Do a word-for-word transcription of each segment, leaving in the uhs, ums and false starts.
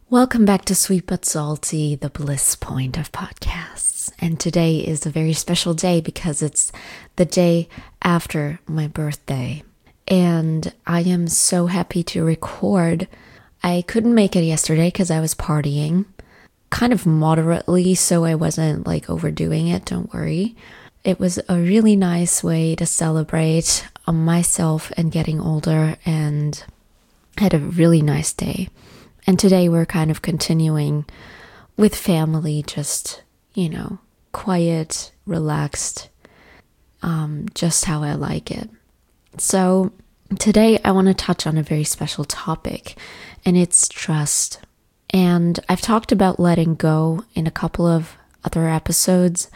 Welcome back to Sweet But Salty, the bliss point of podcasts. And today is a very special day because it's the day after my birthday. And I am so happy to record. I couldn't make it yesterday because I was partying, kind of moderately, so I wasn't like overdoing it, don't worry. It was a really nice way to celebrate myself and getting older, and I had a really nice day. And today we're kind of continuing with family, just, you know, quiet, relaxed, um, just how I like it. So today I want to touch on a very special topic, and it's trust. And I've talked about letting go in a couple of other episodes.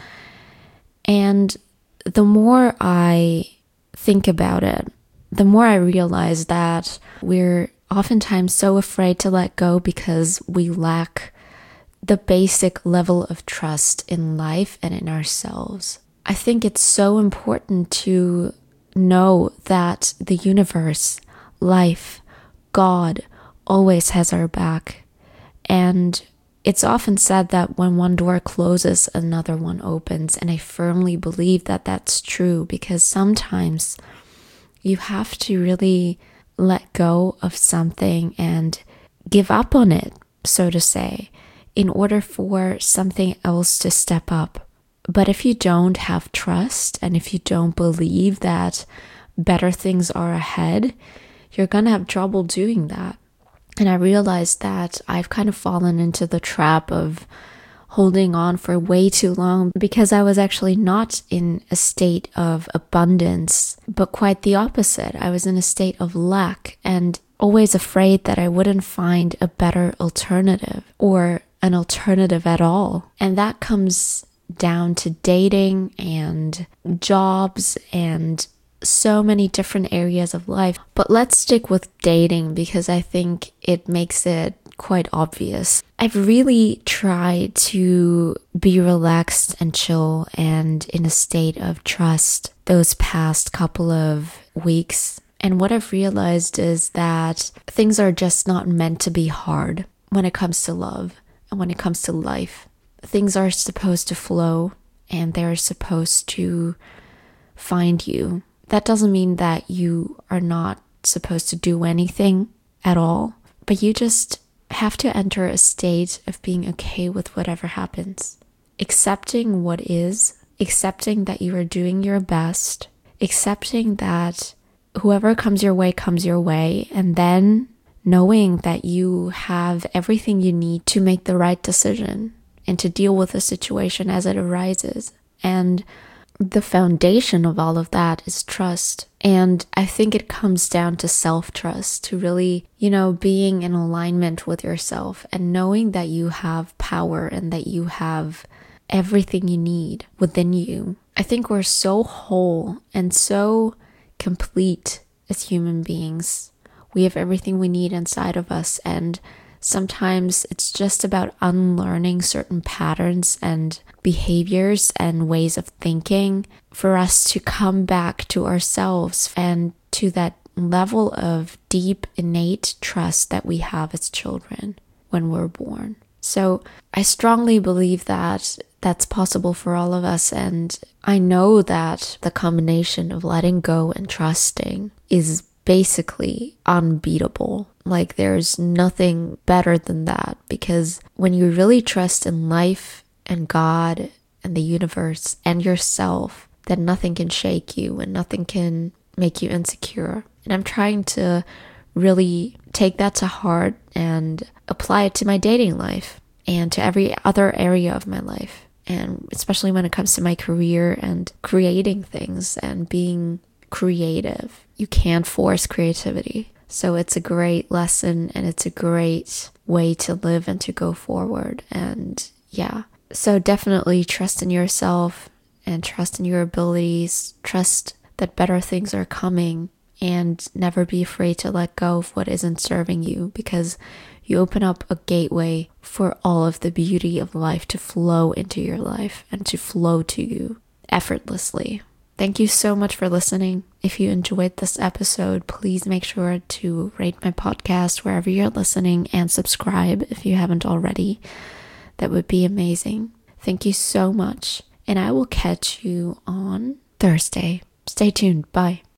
And the more I think about it, the more I realize that we're oftentimes so afraid to let go because we lack the basic level of trust in life and in ourselves. I think it's so important to know that the universe, life, God always has our back. And it's often said that when one door closes, another one opens. And I firmly believe that that's true because sometimes you have to really let go of something and give up on it, so to say, in order for something else to step up. But if you don't have trust and if you don't believe that better things are ahead, you're going to have trouble doing that. And I realized that I've kind of fallen into the trap of holding on for way too long because I was actually not in a state of abundance, but quite the opposite. I was in a state of lack and always afraid that I wouldn't find a better alternative or an alternative at all. And that comes down to dating and jobs and so many different areas of life. But let's stick with dating because I think it makes it quite obvious. I've really tried to be relaxed and chill and in a state of trust those past couple of weeks. And what I've realized is that things are just not meant to be hard when it comes to love and when it comes to life. Things are supposed to flow and they're supposed to find you. That doesn't mean that you are not supposed to do anything at all, but you just have to enter a state of being okay with whatever happens. Accepting what is, accepting that you are doing your best, accepting that whoever comes your way comes your way, and then knowing that you have everything you need to make the right decision and to deal with the situation as it arises. And the foundation of all of that is trust. And I think it comes down to self-trust, to really, you know, being in alignment with yourself and knowing that you have power and that you have everything you need within you. I think we're so whole and so complete as human beings. We have everything we need inside of us, and sometimes it's just about unlearning certain patterns and behaviors and ways of thinking for us to come back to ourselves and to that level of deep, innate trust that we have as children when we're born. So I strongly believe that that's possible for all of us. And I know that the combination of letting go and trusting is basically unbeatable. Like there's nothing better than that, because when you really trust in life and God and the universe and yourself, then nothing can shake you and nothing can make you insecure. And I'm trying to really take that to heart and apply it to my dating life and to every other area of my life. And especially when it comes to my career and creating things and being creative. You can't force creativity. So it's a great lesson and it's a great way to live and to go forward. And yeah, so definitely trust in yourself and trust in your abilities. Trust that better things are coming, and never be afraid to let go of what isn't serving you, because you open up a gateway for all of the beauty of life to flow into your life and to flow to you effortlessly. thank you so much for listening. If you enjoyed this episode, please make sure to rate my podcast wherever you're listening and subscribe if you haven't already. That would be amazing. Thank you so much. And I will catch you on Thursday. Stay tuned. Bye.